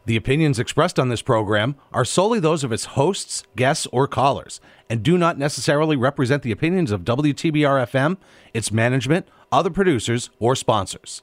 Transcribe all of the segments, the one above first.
The opinions expressed on this program are solely those of its hosts, guests, or callers, and do not necessarily represent the opinions of WTBR-FM, its management, other producers, or sponsors.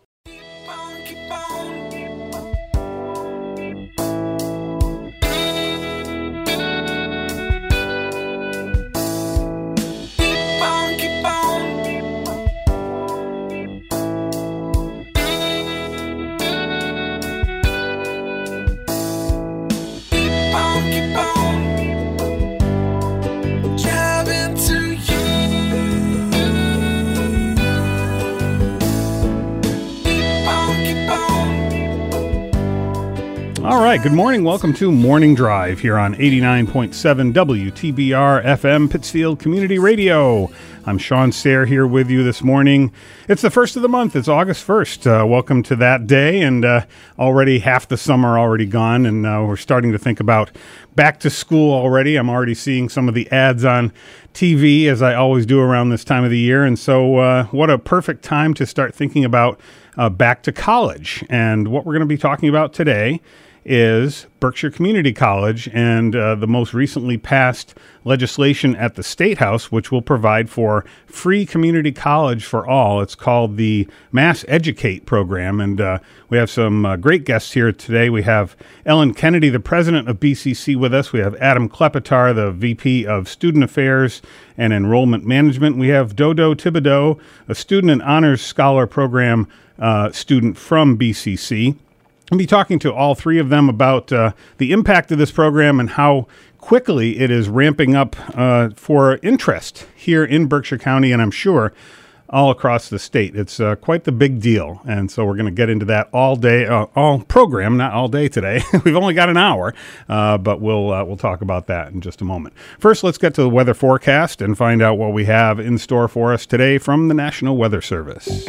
All right, good morning. Welcome to Morning Drive here on 89.7 WTBR FM Pittsfield Community Radio. I'm Sean Sayre here with you this morning. It's the first of the month. It's August 1st. Welcome to that day, and already half the summer already gone, and we're starting to think about back to school already. I'm already seeing some of the ads on TV, as I always do around this time of the year, and so what a perfect time to start thinking about back to college. And what we're going to be talking about today is Berkshire Community College and the most recently passed legislation at the State House, which will provide for free community college for all. It's called the Mass Educate program, and we have some great guests here today. We have Ellen Kennedy, the president of BCC, with us. We have Adam Klepetar, the VP of Student Affairs and Enrollment Management. We have Dodo Thibodeau, a student and honors scholar program student from BCC. I'll be talking to all three of them about the impact of this program and how quickly it is ramping up for interest here in Berkshire County, and I'm sure all across the state. It's quite the big deal, and so we're going to get into that all day, all program, not all day today. We've only got an hour, but we'll talk about that in just a moment. First, let's get to the weather forecast and find out what we have in store for us today from the National Weather Service.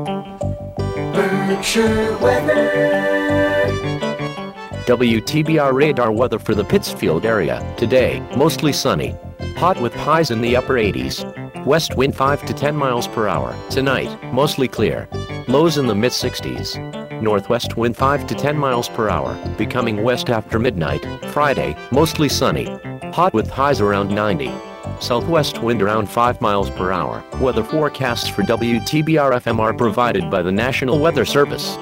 Berkshire weather. WTBR radar weather for the Pittsfield area. Today, mostly sunny. Hot with highs in the upper 80s. West wind 5 to 10 miles per hour. Tonight, mostly clear. Lows in the mid-60s. Northwest wind 5 to 10 miles per hour, becoming west after midnight. Friday, mostly sunny. Hot with highs around 90. Southwest wind around 5 miles per hour. Weather forecasts for WTBR-FM are provided by the National Weather Service.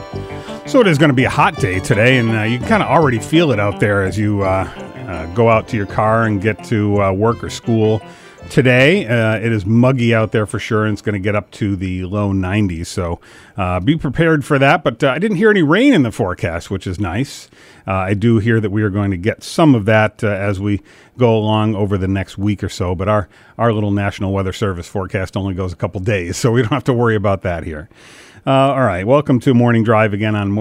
So it is going to be a hot day today, and you can kind of already feel it out there as you go out to your car and get to work or school. Today, it is muggy out there for sure, and it's going to get up to the low 90s, so be prepared for that. But I didn't hear any rain in the forecast, which is nice. I do hear that we are going to get some of that as we go along over the next week or so, but our little National Weather Service forecast only goes a couple days, so we don't have to worry about that here. All right, welcome to Morning Drive again on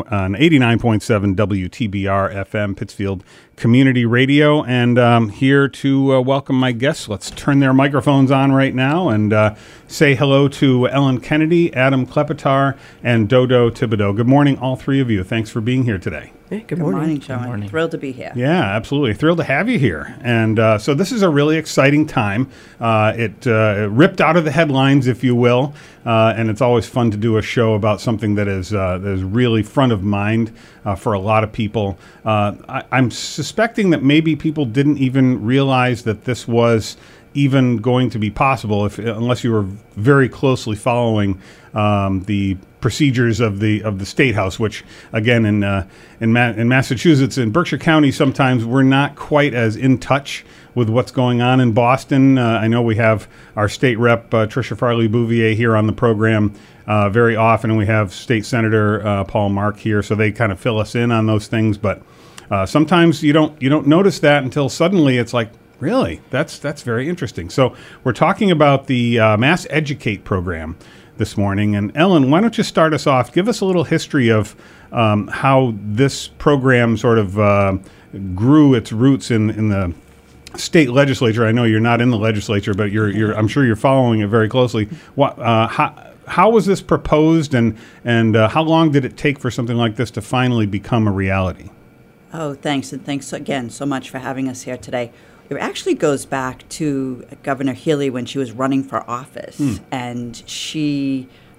89.7 WTBR FM Pittsfield Community Radio, and here to welcome my guests. Let's turn their microphones on right now and say hello to Ellen Kennedy, Adam Klepetar, and Dodo Thibodeau. Good morning, all three of you. Thanks for being here today. Hey, good morning, Sean. Good morning. Thrilled to be here. Yeah, absolutely. Thrilled to have you here. And so this is a really exciting time. It ripped out of the headlines, if you will, and it's always fun to do a show about something that is really front of mind for a lot of people. I'm suspecting that maybe people didn't even realize that this was even going to be possible unless you were very closely following the procedures of the State House, which again in Massachusetts, in Berkshire County, sometimes we're not quite as in touch with what's going on in Boston. I know we have our state rep Tricia Farley-Bouvier here on the program very often, and we have State Senator Paul Mark here, so they kind of fill us in on those things. But sometimes you don't notice that until suddenly it's like, really, that's very interesting. So we're talking about the Mass Educate program this morning. And Ellen, why don't you start us off? Give us a little history of how this program sort of grew its roots in the state legislature. I know you're not in the legislature, but I'm sure you're following it very closely. How was this proposed, and how long did it take for something like this to finally become a reality? Oh, thanks. And thanks again so much for having us here today. It actually goes back to Governor Healy when she was running for office, and she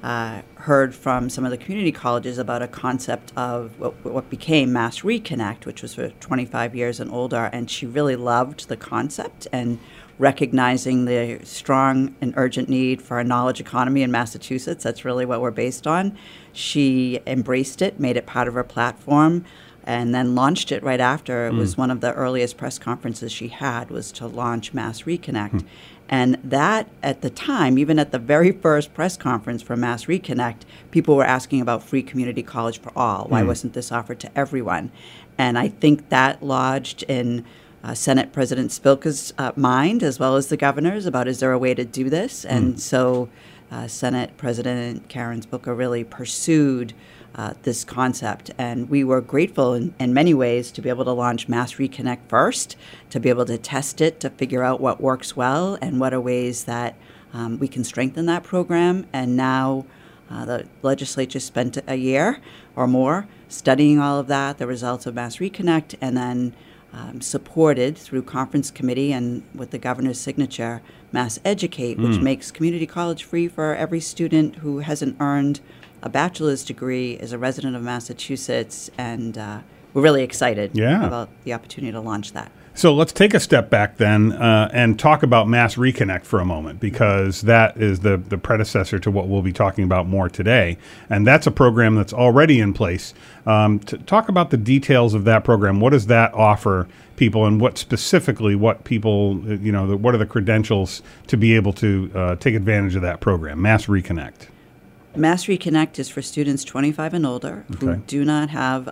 heard from some of the community colleges about a concept of what became Mass Reconnect, which was for 25 years and older, and she really loved the concept and recognizing the strong and urgent need for a knowledge economy in Massachusetts. That's really what we're based on. She embraced it, made it part of her platform, and then launched it right after. It was one of the earliest press conferences she had, was to launch Mass Reconnect. And that, at the time, even at the very first press conference for Mass Reconnect, people were asking about free community college for all. Why wasn't this offered to everyone? And I think that lodged in Senate President Spilka's mind, as well as the governor's, about is there a way to do this? And so Senate President Karen Spilka really pursued this concept. And we were grateful in many ways to be able to launch Mass Reconnect first, to be able to test it, to figure out what works well and what are ways that we can strengthen that program. And now the legislature spent a year or more studying all of that, the results of Mass Reconnect, and then supported through conference committee and with the governor's signature, Mass Educate, which makes community college free for every student who hasn't earned a bachelor's degree, is a resident of Massachusetts, and we're really excited about the opportunity to launch that. So let's take a step back then and talk about Mass Reconnect for a moment, because that is the predecessor to what we'll be talking about more today. And that's a program that's already in place. To talk about the details of that program, what does that offer people, and what specifically, what people, what are the credentials to be able to take advantage of that program, Mass Reconnect? Mass Reconnect is for students 25 and older who do not have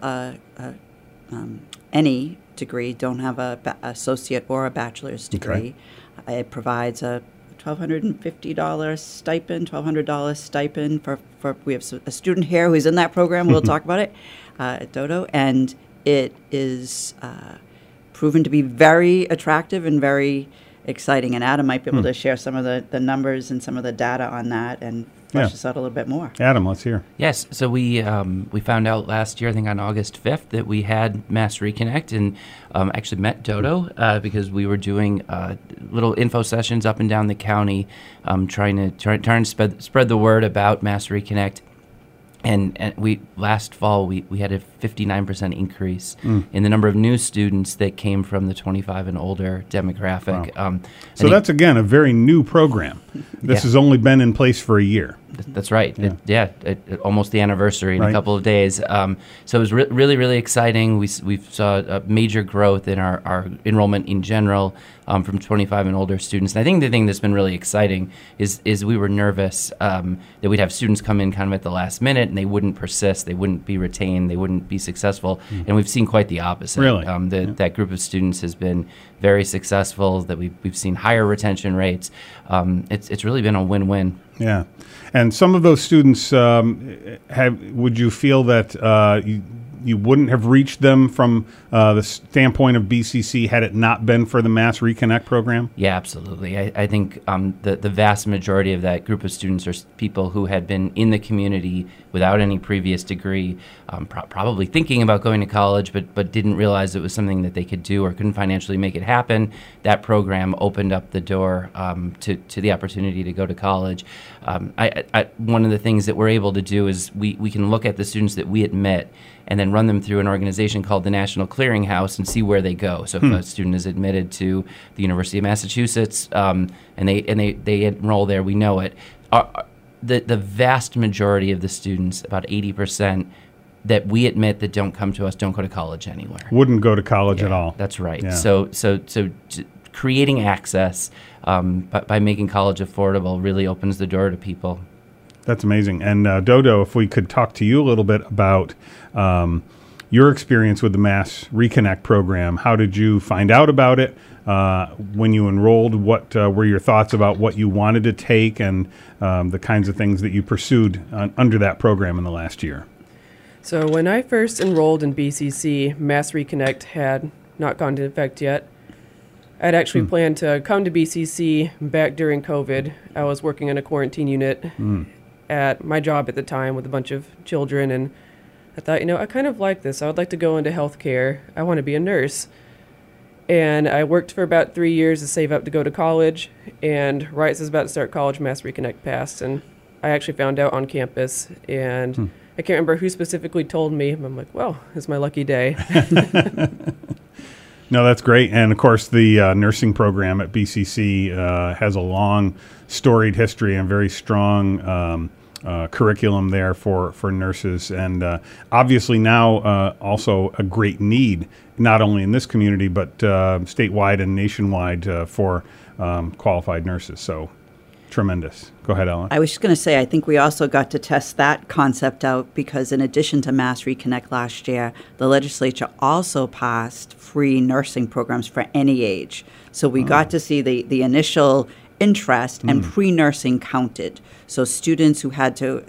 any degree, don't have a associate or a bachelor's degree. It provides a $1,250 stipend, $1,200 stipend for we have a student here who's in that program. We'll talk about it at Dodo, and it is proven to be very attractive and very exciting. And Adam might be able to share some of the numbers and some of the data on that and flesh this out a little bit more. Adam, let's hear. Yes, so we found out last year, I think on August 5th, that we had Mass Reconnect, and actually met Dodo because we were doing little info sessions up and down the county, trying to spread the word about Mass Reconnect. And we last fall we had a 59% increase in the number of new students that came from the 25 and older demographic. Wow. So that's again a very new program. This has only been in place for a year. That's right. Almost the anniversary in a couple of days. So it was really, really exciting. We saw a major growth in our enrollment in general from 25 and older students. And I think the thing that's been really exciting is we were nervous that we'd have students come in kind of at the last minute and they wouldn't persist, they wouldn't be retained, they wouldn't be successful. And we've seen quite the opposite. Really? That group of students has been very successful, that we've seen higher retention rates. It's really been a win-win. Yeah. And some of those students, would you feel that you wouldn't have reached them from the standpoint of BCC had it not been for the Mass Reconnect program? Yeah, absolutely. I think the vast majority of that group of students are people who had been in the community without any previous degree, probably thinking about going to college, but didn't realize it was something that they could do or couldn't financially make it happen. That program opened up the door to the opportunity to go to college. One of the things that we're able to do is we can look at the students that we admit and then run them through an organization called the National Clearinghouse and see where they go. So if a student is admitted to the University of Massachusetts and they enroll there, we know it. The vast majority of the students, about 80%, that we admit that don't come to us don't go to college anywhere. Wouldn't go to college at all. That's right. Yeah. So creating access by making college affordable really opens the door to people. That's amazing. And Dodo, if we could talk to you a little bit about your experience with the Mass Reconnect program. How did you find out about it? When you enrolled, what were your thoughts about what you wanted to take and the kinds of things that you pursued under that program in the last year? So when I first enrolled in BCC, Mass Reconnect had not gone into effect yet. I'd actually planned to come to BCC back during COVID. I was working in a quarantine unit at my job at the time with a bunch of children, and I thought, I kind of like this. I would like to go into healthcare. I want to be a nurse. And I worked for about 3 years to save up to go to college, and right as I was about to start college, Mass Reconnect passed, and I actually found out on campus, and I can't remember who specifically told me. I'm like, well, it's my lucky day. No, that's great. And of course, the nursing program at BCC has a long, storied history and very strong curriculum there for nurses. And obviously now also a great need, not only in this community, but statewide and nationwide for qualified nurses. So tremendous. Go ahead, Ellen. I was just going to say, I think we also got to test that concept out because in addition to Mass Reconnect last year, the legislature also passed free nursing programs for any age. So we got to see the initial interest, and pre-nursing counted. So students who had to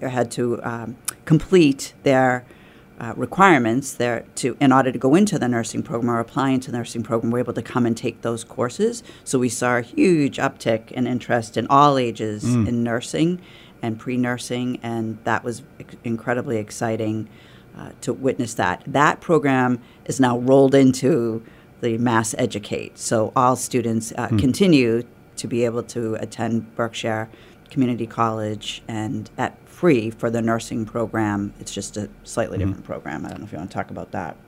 complete their requirements there in order to go into the nursing program or apply into the nursing program, were able to come and take those courses. So we saw a huge uptick in interest in all ages in nursing and pre-nursing, and that was incredibly exciting to witness that. That program is now rolled into the Mass Educate, so all students continue to be able to attend Berkshire Community College and at free for the nursing program. It's just a slightly different program. I don't know if you want to talk about that.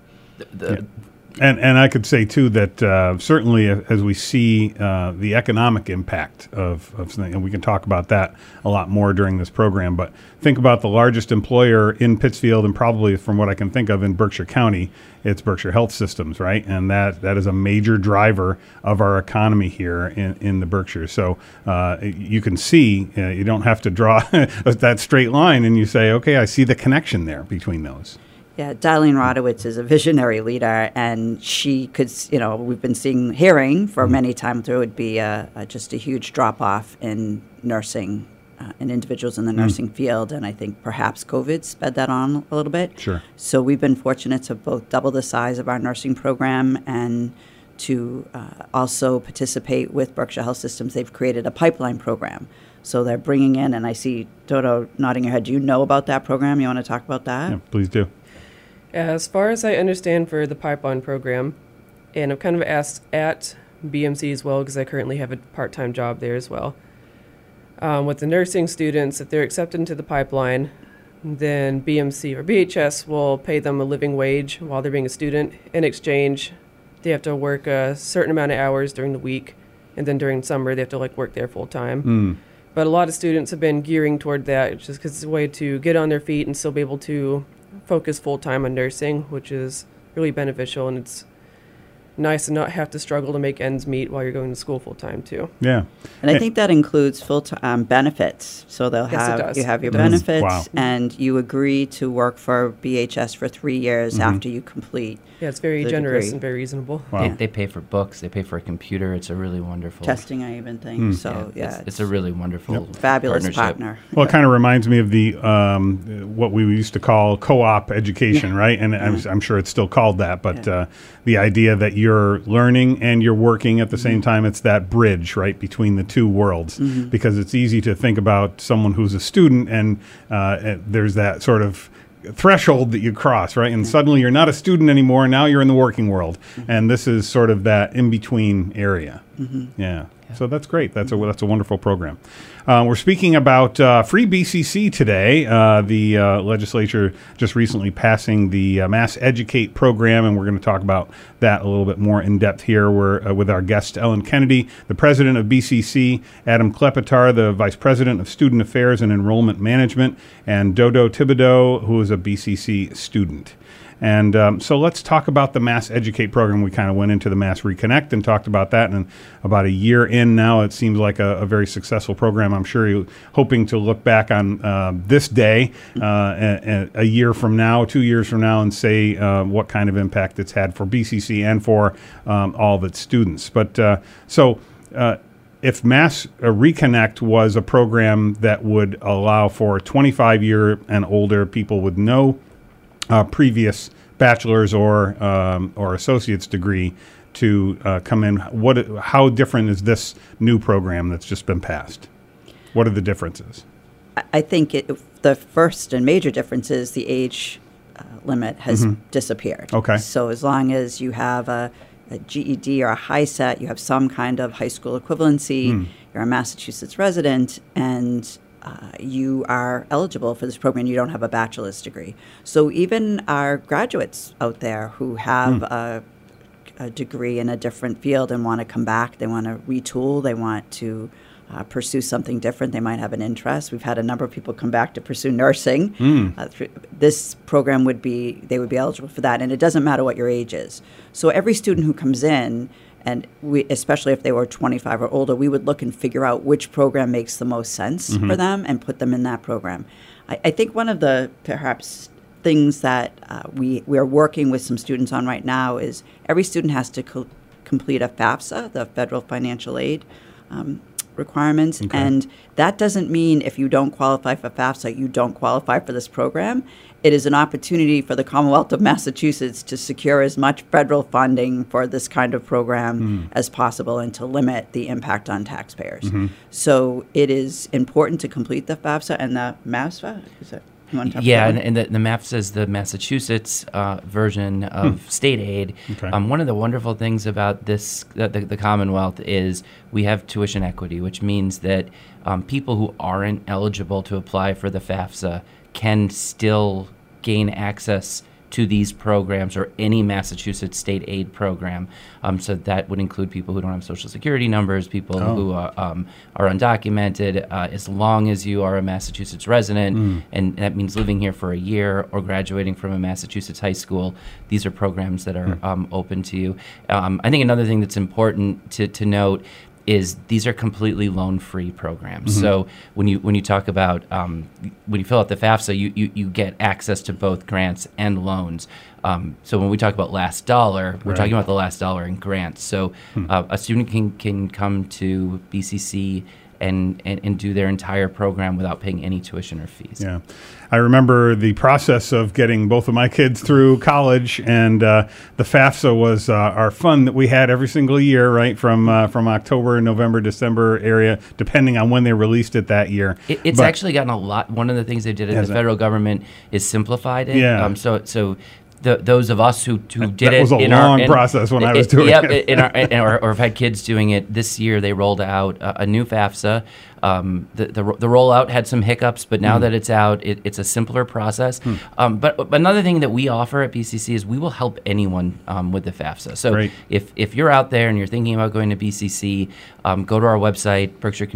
And I could say, too, that certainly as we see the economic impact of something, and we can talk about that a lot more during this program, but think about the largest employer in Pittsfield and probably from what I can think of in Berkshire County, it's Berkshire Health Systems, right? And that is a major driver of our economy here in the Berkshires. So you can see, you don't have to draw that straight line and you say, okay, I see the connection there between those. Yeah, Darlene Rodowitz is a visionary leader, and she could, we've been hearing for many times there would be just a huge drop-off in nursing and individuals in the nursing field, and I think perhaps COVID sped that on a little bit. Sure. So we've been fortunate to both double the size of our nursing program and to also participate with Berkshire Health Systems. They've created a pipeline program. So they're bringing in, and I see Dodo nodding her head. Do you know about that program? You want to talk about that? Yeah, please do. As far as I understand for the pipeline program, and I've kind of asked at BMC as well because I currently have a part-time job there as well. With the nursing students, if they're accepted into the pipeline, then BMC or BHS will pay them a living wage while they're being a student. In exchange, they have to work a certain amount of hours during the week, and then during summer they have to work there full-time. But a lot of students have been gearing toward that just because it's a way to get on their feet and still be able to focus full-time on nursing, which is really beneficial, and it's nice to not have to struggle to make ends meet while you're going to school full-time too. Yeah. And I think that includes full-time benefits. So they'll you have your benefits, Wow. and you agree to work for BHS for 3 years after you complete. Yeah, it's very the generous degree. and very reasonable. Wow. They pay for books. They pay for a computer. It's a really wonderful Testing, I even think. So, It's a really wonderful fabulous partnership. partner. Well, it kind of reminds me of the what we used to call co-op education, right? And I'm sure it's still called that, but the idea that you're learning and you're working at the same time, it's that bridge, right, between the two worlds. Because it's easy to think about someone who's a student and there's that sort of threshold that you cross, right? And suddenly you're not a student anymore. Now you're in the working world. And this is sort of that in-between area. Yeah. So that's great. That's a wonderful program. We're speaking about free BCC today. The legislature just recently passing the Mass Educate program, and we're going to talk about that a little bit more in depth here. We're with our guest, Ellen Kennedy, the president of BCC, Adam Klepetar, the vice president of Student Affairs and Enrollment Management, and Dodo Thibodeau, who is a BCC student. And so let's talk about the Mass Educate program. We kind of went into the Mass Reconnect and talked about that. And about a year in now, it seems like a very successful program. I'm sure you're hoping to look back on this day a year from now, 2 years from now, and say what kind of impact it's had for BCC and for all of its students. But if Mass Reconnect was a program that would allow for 25-year and older people with no previous bachelor's or associate's degree to come in, how different is this new program that's just been passed? What are the differences? I think the first and major difference is the age limit has disappeared. Okay. So as long as you have a GED or a high set, you have some kind of high school equivalency, you're a Massachusetts resident, and you are eligible for this program. You don't have a bachelor's degree. So even our graduates out there who have a degree in a different field and want to come back, they want to retool, they want to pursue something different, they might have an interest. We've had a number of people come back to pursue nursing. This program they would be eligible for that, and it doesn't matter what your age is. So every student who comes in, and we, especially if they were 25 or older, we would look and figure out which program makes the most sense for them and put them in that program. I think one of the perhaps things that we are working with some students on right now is every student has to complete a FAFSA, the Federal Financial Aid requirements. Okay. And that doesn't mean if you don't qualify for FAFSA, you don't qualify for this program. It is an opportunity for the Commonwealth of Massachusetts to secure as much federal funding for this kind of program as possible and to limit the impact on taxpayers. So it is important to complete the FAFSA and the MAFSA. Is that? Yeah, and the MAFSA is the Massachusetts version of state aid. Okay. One of the wonderful things about this, the Commonwealth, is we have tuition equity, which means that people who aren't eligible to apply for the FAFSA can still gain access to these programs or any Massachusetts state aid program. So that would include people who don't have Social Security numbers, people who are undocumented, as long as you are a Massachusetts resident, and that means living here for a year or graduating from a Massachusetts high school. These are programs that are open to you. I think another thing that's important to note is these are completely loan-free programs. So when you talk about when you fill out the FAFSA, you get access to both grants and loans. So when we talk about last dollar, we're talking about the last dollar in grants. So a student can come to BCC and do their entire program without paying any tuition or fees. Yeah. I remember the process of getting both of my kids through college, and the FAFSA was our fund that we had every single year, right, from October, November, December area, depending on when they released it that year. It's actually gotten a lot. One of the things they did in the federal government is simplified it. Yeah. So those of us who did it, that was a long process when I was doing it. Or have had kids doing it this year. They rolled out a new FAFSA. The rollout had some hiccups, but now that it's out, it's a simpler process. But another thing that we offer at BCC is we will help anyone with the FAFSA. So if you're out there and you're thinking about going to BCC, go to our website,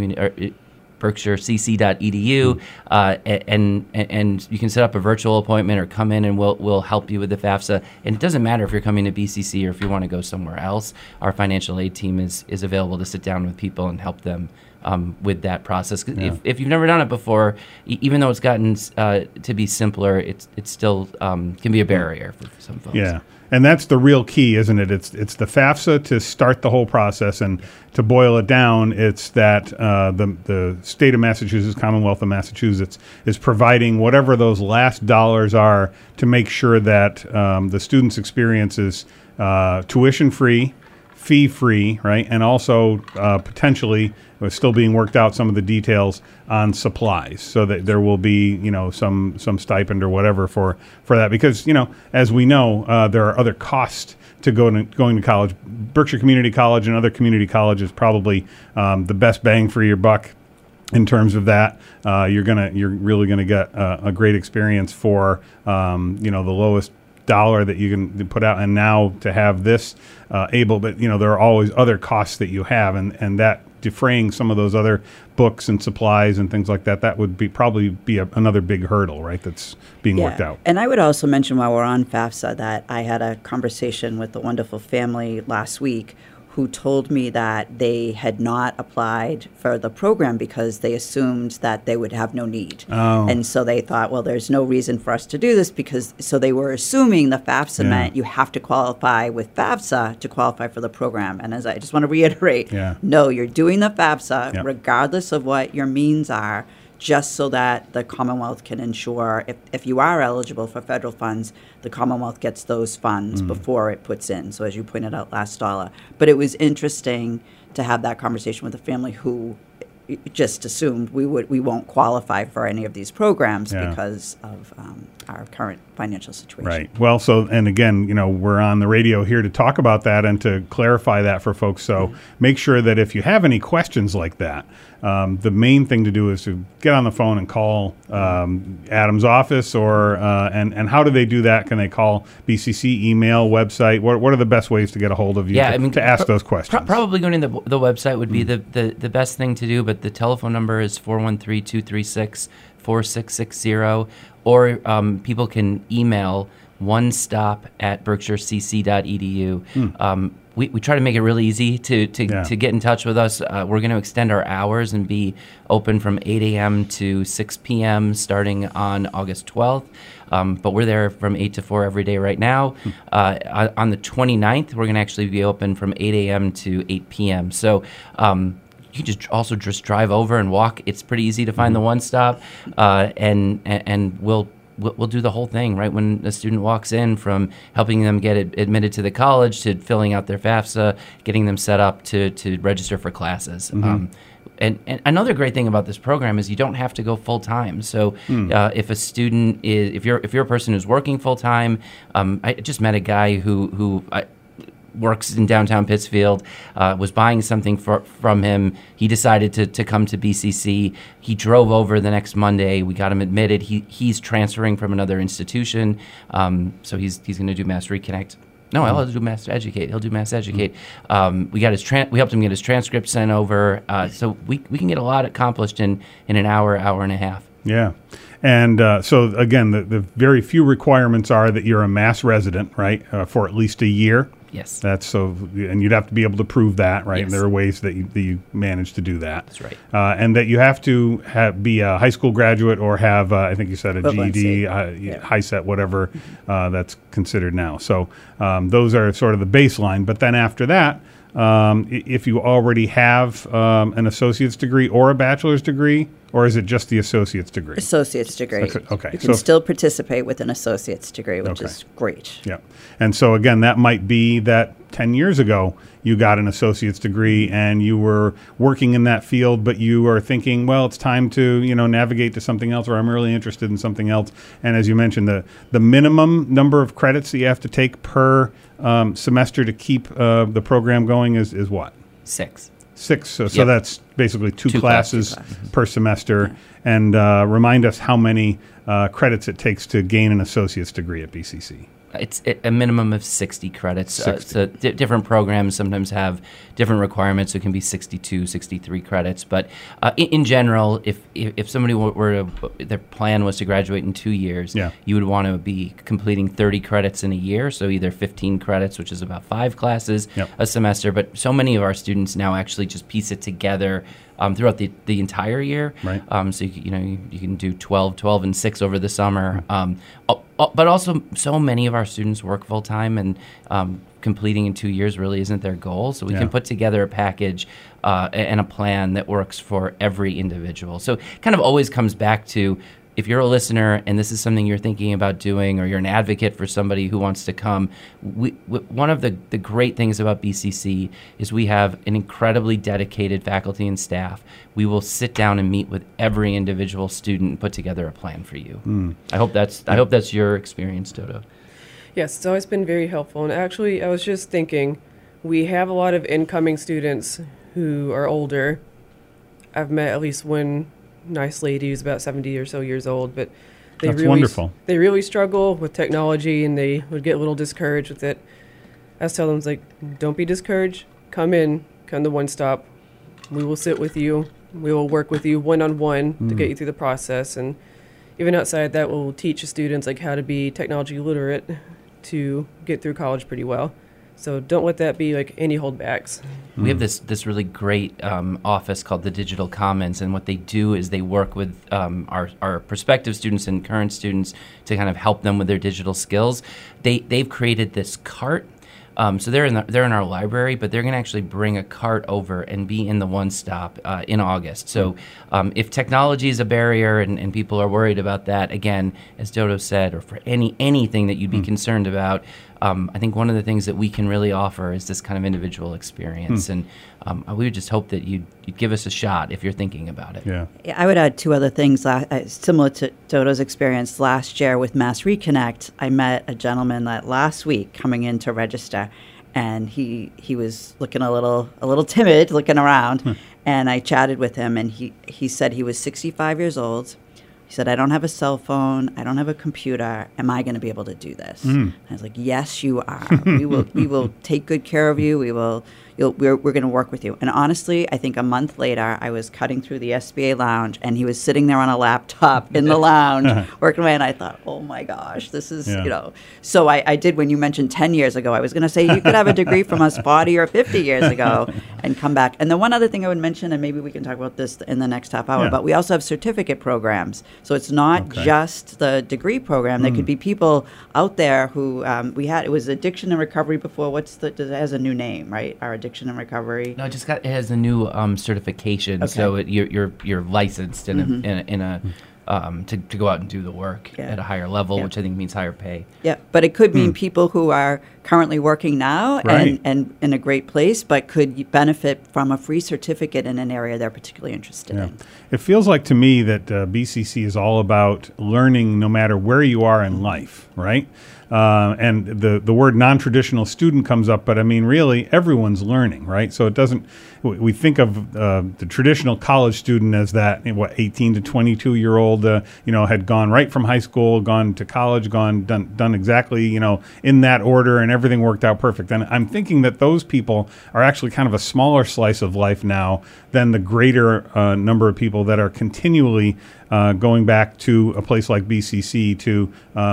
berkshirecc.edu, and you can set up a virtual appointment or come in and we'll help you with the FAFSA. And it doesn't matter if you're coming to BCC or if you want to go somewhere else. Our financial aid team is available to sit down with people and help them with that process. If you've never done it before, even though it's gotten to be simpler, it's still can be a barrier for some folks. Yeah. And that's the real key, isn't it? It's the FAFSA to start the whole process, and to boil it down, it's that the state of Massachusetts, Commonwealth of Massachusetts, is providing whatever those last dollars are to make sure that the student's experience is tuition-free, fee-free, right? And also potentially, we're still being worked out some of the details on supplies, so that there will be, some stipend or whatever for that. Because, as we know, there are other costs to going to college. Berkshire Community College and other community colleges probably the best bang for your buck in terms of that. You're really gonna get a great experience for the lowest dollar that you can put out. And now to have this but there are always other costs that you have, and that defraying some of those other books and supplies and things like that would probably be another big hurdle, right, that's being worked out. And I would also mention, while we're on FAFSA, that I had a conversation with a wonderful family last week who told me that they had not applied for the program because they assumed that they would have no need. And so they thought, well, there's no reason for us to do this, so they were assuming the FAFSA meant you have to qualify with FAFSA to qualify for the program. And as I just want to reiterate, no, you're doing the FAFSA regardless of what your means are, just so that the Commonwealth can ensure if you are eligible for federal funds, the Commonwealth gets those funds before it puts in. So as you pointed out, last dollar. But it was interesting to have that conversation with a family who just assumed we won't qualify for any of these programs Yeah. because of our current financial situation. Right. Well, so, and again, we're on the radio here to talk about that and to clarify that for folks. So make sure that if you have any questions like that, the main thing to do is to get on the phone and call Adam's office, or and how do they do that? Can they call BCC, email, website? What are the best ways to get a hold of you to ask those questions? Probably going to the website would be the best thing to do, but the telephone number is 413-236-4660, or people can email onestop@berkshirecc.edu. We try to make it really easy to get in touch with us. We're going to extend our hours and be open from 8 a.m. to 6 p.m. starting on August 12th. But we're there from 8 to 4 every day right now. On the 29th, we're going to actually be open from 8 a.m. to 8 p.m. So you can just drive over and walk. It's pretty easy to find the One Stop, and we'll do the whole thing, right? When a student walks in, from helping them get admitted to the college to filling out their FAFSA, getting them set up to register for classes. And another great thing about this program is you don't have to go full time. So if a student if you're a person who's working full time, I just met a guy who works in downtown Pittsfield, was buying something from him. He decided to come to BCC. He drove over the next Monday. We got him admitted. He's transferring from another institution, so he's going to do Mass Reconnect. No, I'll do Mass Educate. He'll do Mass Educate. We helped him get his transcript sent over, so we can get a lot accomplished in an hour and a half. Yeah. And so, again, the very few requirements are that you're a Mass resident, right, for at least a year. Yes. That's so, and you'd have to be able to prove that, right? Yes. And there are ways that you manage to do that. That's right. And that you have to be a high school graduate or have, I think you said, a GED, HiSET, whatever that's considered now. So those are sort of the baseline. But then after that, if you already have an associate's degree or a bachelor's degree, or is it just the associate's degree? Associate's degree. Okay. You can still participate with an associate's degree, which is great. Yeah. And so, again, that might be that 10 years ago you got an associate's degree and you were working in that field, but you are thinking, well, it's time to, navigate to something else, or I'm really interested in something else. And as you mentioned, the minimum number of credits that you have to take per semester to keep the program going is what? 6. 6. So that's basically two classes per semester. Yeah. And remind us how many credits it takes to gain an associate's degree at BCC. It's a minimum of 60 credits. 60. So different programs sometimes have different requirements. So it can be 62, 63 credits. But in general, if somebody their plan was to graduate in 2 years, you would want to be completing 30 credits in a year. So either 15 credits, which is about 5 classes a semester. But so many of our students now actually just piece it together throughout the entire year. Right. So you can do 12, and 6 over the summer. But also, so many of our students work full time, and completing in 2 years really isn't their goal. So we can put together a package and a plan that works for every individual. So it kind of always comes back to, if you're a listener and this is something you're thinking about doing, or you're an advocate for somebody who wants to come, one of the great things about BCC is we have an incredibly dedicated faculty and staff. We will sit down and meet with every individual student and put together a plan for you. I hope that's your experience, Dodo. Yes, it's always been very helpful. And actually, I was just thinking, we have a lot of incoming students who are older. I've met at least one nice lady who's about 70 or so years old, but That's wonderful. They really struggle with technology, and they would get a little discouraged with it. I was telling them, don't be discouraged. Come to One Stop. We will sit with you. We will work with you one-on-one to get you through the process. And even outside that, we'll teach the students how to be technology literate to get through college pretty well. So don't let that be any holdbacks. We have this really great office called the Digital Commons, and what they do is they work with our prospective students and current students to kind of help them with their digital skills. They've created this cart. So they're in our library, but they're going to actually bring a cart over and be in the One Stop in August. So if technology is a barrier and people are worried about that, again, as Dodo said, or for anything that you'd be concerned about, I think one of the things that we can really offer is this kind of individual experience. And we would just hope that you'd give us a shot if you're thinking about it. Yeah. I would add two other things similar to Dodo's experience. Last year with Mass Reconnect, I met a gentleman that last week coming in to register, and he was looking a little timid, looking around, and I chatted with him, and he said he was 65 years old. He said, I don't have a cell phone. I don't have a computer. Am I going to be able to do this? And I was like, yes, you are. We will take good care of you. We're going to work with you. And honestly, I think a month later, I was cutting through the SBA lounge, and he was sitting there on a laptop in the lounge working away. And I thought, oh my gosh, this is, So I did, when you mentioned 10 years ago, I was going to say you could have a degree from us 40 or 50 years ago and come back. And the one other thing I would mention, and maybe we can talk about this in the next half hour, but we also have certificate programs. So it's not just the degree program. There could be people out there who it was addiction and recovery before. It has a new name, right? Our addiction and recovery. No, it has a new certification, Okay. so you're licensed to go out and do the work at a higher level, which I think means higher pay. Yeah, but it could mean people who are currently working now and in a great place, but could benefit from a free certificate in an area they're particularly interested in. It feels like to me that BCC is all about learning no matter where you are in life, right? And the word non-traditional student comes up, but I mean, really, everyone's learning, right? So it doesn't, we think of the traditional college student as that, 18 to 22-year-old, had gone right from high school, gone to college, done exactly, in that order, and everything worked out perfect. And I'm thinking that those people are actually kind of a smaller slice of life now than the greater number of people that are continually going back to a place like BCC to,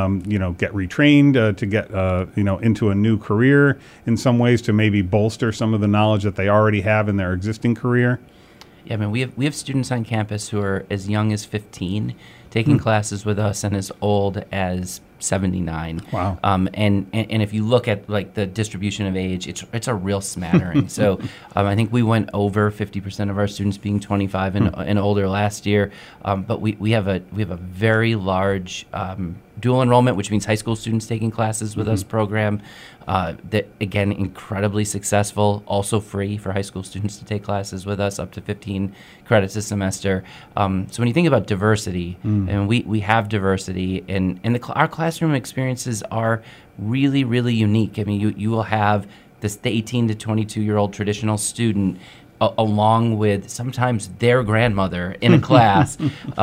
get retrained, to get, into a new career in some ways, to maybe bolster some of the knowledge that they already have in their existing career. Yeah, I mean, we have students on campus who are as young as 15 taking classes with us and as old as 79. Wow. And if you look at like the distribution of age, it's a real smattering. So I think we went over 50% of our students being 25 and older last year. But we have a very large dual enrollment, which means high school students taking classes with us program. That, again, incredibly successful, also free for high school students to take classes with us, up to 15 credits a semester. So when you think about diversity, and we have diversity, and our classroom experiences are really, really unique. I mean, you will have the 18 to 22-year-old traditional student along with sometimes their grandmother in a class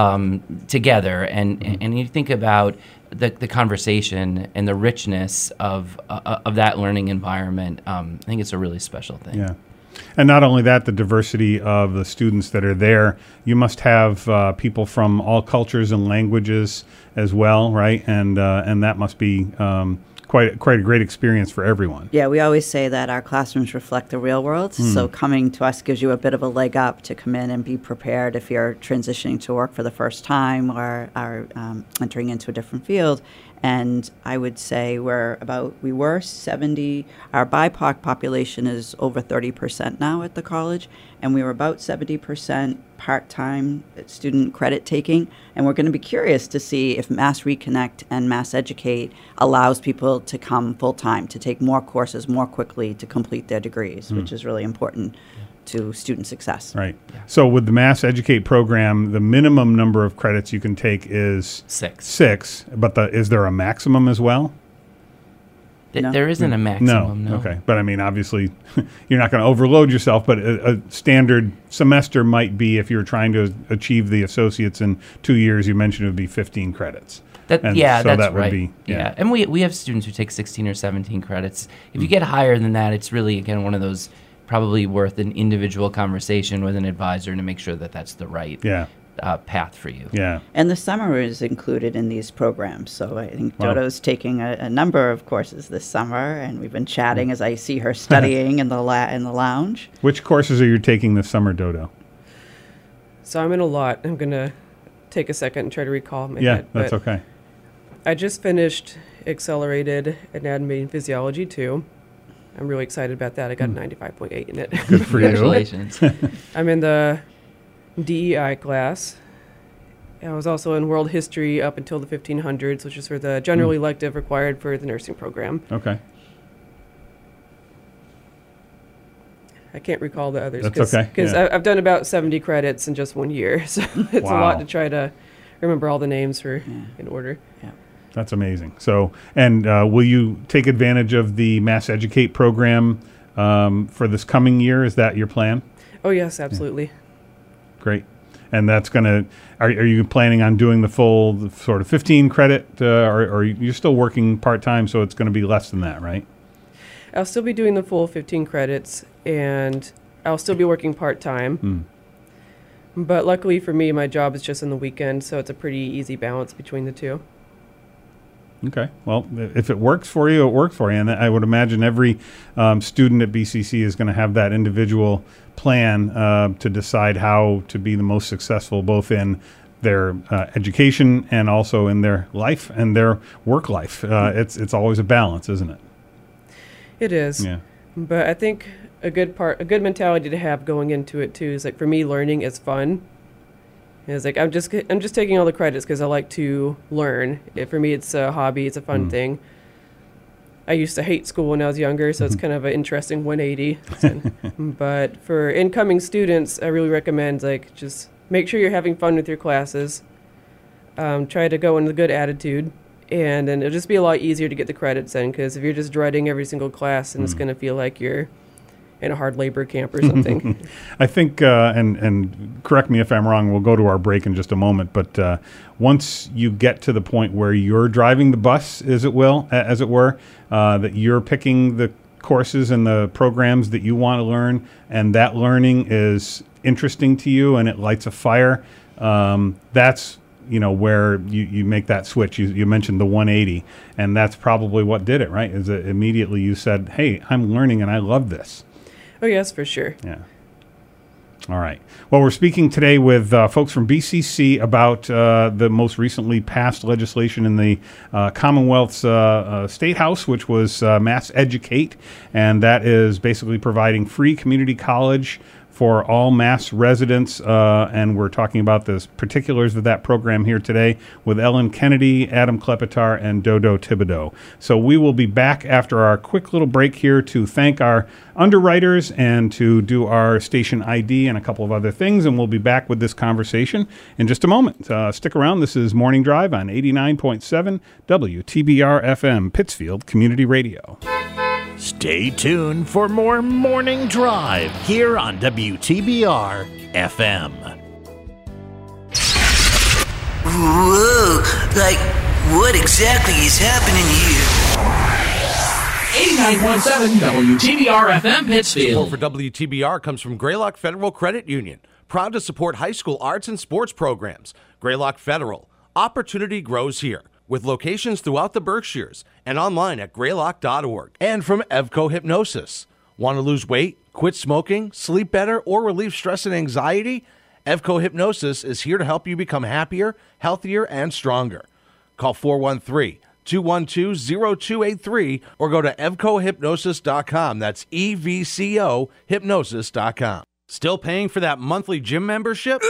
together. And you think about the conversation and the richness of that learning environment. I think it's a really special thing. Yeah. And not only that, the diversity of the students that are there. You must have people from all cultures and languages as well, right? And that must be quite a great experience for everyone. Yeah, we always say that our classrooms reflect the real world. So coming to us gives you a bit of a leg up to come in and be prepared if you're transitioning to work for the first time or are entering into a different field. And I would say we were 70, our BIPOC population is over 30% now at the college, and we were about 70% part-time student credit taking. And we're going to be curious to see if Mass Reconnect and Mass Educate allows people to come full-time, to take more courses more quickly to complete their degrees, which is really important to student success. Right. Yeah. So with the Mass Educate program, the minimum number of credits you can take is 6. But is there a maximum as well? No. There isn't a maximum, no. Okay. But I mean, obviously, you're not going to overload yourself, but a standard semester might be, if you're trying to achieve the associates in 2 years, you mentioned it would be 15 credits. That's that would right. be, yeah. And we have students who take 16 or 17 credits. If you get higher than that, it's really, again, one of those probably worth an individual conversation with an advisor to make sure that that's the right path for you. Yeah. And the summer is included in these programs. So I think Dodo's taking a number of courses this summer, and we've been chatting as I see her studying in the lounge. Which courses are you taking this summer, Dodo? So I'm in a lot. I'm going to take a second and try to recall my head. Yeah, that's okay. I just finished Accelerated Anatomy and Physiology 2. I'm really excited about that. I got a 95.8 in it. Good for Congratulations. I'm in the DEI class, I was also in world history up until the 1500s, which is for the general elective required for the nursing program. Okay. I can't recall the others. That's okay. Because I've done about 70 credits in just 1 year. So it's a lot to try to remember all the names in order. Yeah. That's amazing. So, and will you take advantage of the Mass Educate program for this coming year? Is that your plan? Oh, yes, absolutely. Yeah. Great. And that's going to, are you planning on doing the full sort of 15 credit, or you're still working part-time, so it's going to be less than that, right? I'll still be doing the full 15 credits, and I'll still be working part-time. But luckily for me, my job is just on the weekend, so it's a pretty easy balance between the two. Okay. Well, if it works for you, it works for you. And I would imagine every student at BCC is going to have that individual plan to decide how to be the most successful, both in their education and also in their life and their work life. It's always a balance, isn't it? It is. Yeah. But I think a good mentality to have going into it too is like, for me, learning is fun. It's like I'm just taking all the credits because I like to learn. For me, it's a hobby. It's a fun thing. I used to hate school when I was younger, so it's kind of an interesting 180. But for incoming students, I really recommend just make sure you're having fun with your classes. Try to go in with a good attitude, and then it'll just be a lot easier to get the credits in. Because if you're just dreading every single class, then it's going to feel like you're in a hard labor camp or something. I think, and correct me if I'm wrong, we'll go to our break in just a moment, but once you get to the point where you're driving the bus, as it were, that you're picking the courses and the programs that you want to learn, and that learning is interesting to you and it lights a fire, that's where you make that switch. You mentioned the 180, and that's probably what did it, right? Is that immediately you said, hey, I'm learning and I love this. Oh, yes, for sure. Yeah. All right. Well, we're speaking today with folks from BCC about the most recently passed legislation in the Commonwealth's State House, which was Mass Educate, and that is basically providing free community college for all Mass residents, and we're talking about the particulars of that program here today with Ellen Kennedy, Adam Klepetar, and Dodo Thibodeau. So we will be back after our quick little break here to thank our underwriters and to do our station ID and a couple of other things, and we'll be back with this conversation in just a moment. Stick around. This is Morning Drive on 89.7 WTBR FM, Pittsfield Community Radio. Stay tuned for more Morning Drive here on WTBR FM. Whoa, what exactly is happening here? 89.7 WTBR FM Pittsfield. Support for WTBR comes from Greylock Federal Credit Union, proud to support high school arts and sports programs. Greylock Federal, opportunity grows here, with locations throughout the Berkshires and online at greylock.org. And from Evco Hypnosis. Want to lose weight, quit smoking, sleep better, or relieve stress and anxiety? Evco Hypnosis is here to help you become happier, healthier, and stronger. Call 413-212-0283 or go to evcohypnosis.com. That's EVCO hypnosis.com. Still paying for that monthly gym membership?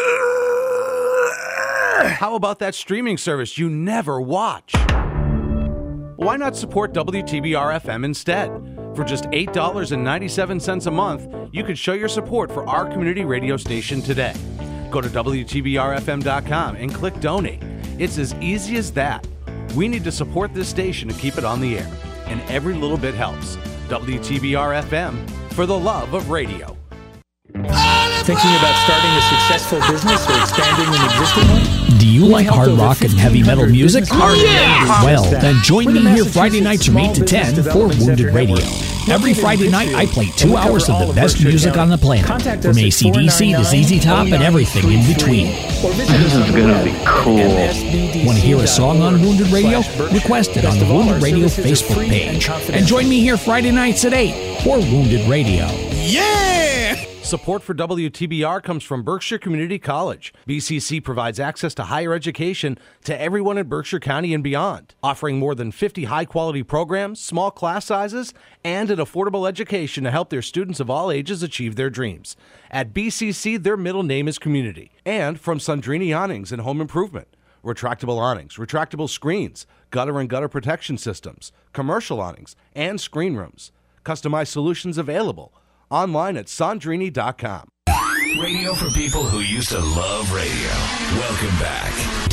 How about that streaming service you never watch? Why not support WTBR FM instead? For just $8.97 a month, you could show your support for our community radio station today. Go to WTBRFM.com and click Donate. It's as easy as that. We need to support this station to keep it on the air, and every little bit helps. WTBR FM, for the love of radio. Thinking about starting a successful business or expanding an existing one? Do you like hard rock and heavy metal music? Yeah! Well, then join me here Friday nights from 8 to 10 for Wounded Radio. Every Friday night, I play 2 hours of the best music on the planet, from AC/DC to ZZ Top and everything in between. This is gonna be cool. Want to hear a song on Wounded Radio? Request it on the Wounded Radio Facebook page. And join me here Friday nights at 8 for Wounded Radio. Yeah! Support for WTBR comes from Berkshire Community College. BCC provides access to higher education to everyone in Berkshire County and beyond, offering more than 50 high-quality programs, small class sizes, and an affordable education to help their students of all ages achieve their dreams. At BCC, their middle name is community. And from Sundrini Awnings and Home Improvement. Retractable awnings, retractable screens, gutter and gutter protection systems, commercial awnings, and screen rooms. Customized solutions available. Online at Sandrini.com. Radio for people who used to love radio. Welcome back.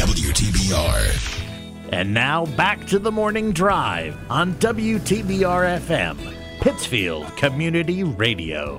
WTBR. And now back to the morning drive on WTBR FM, Pittsfield Community Radio.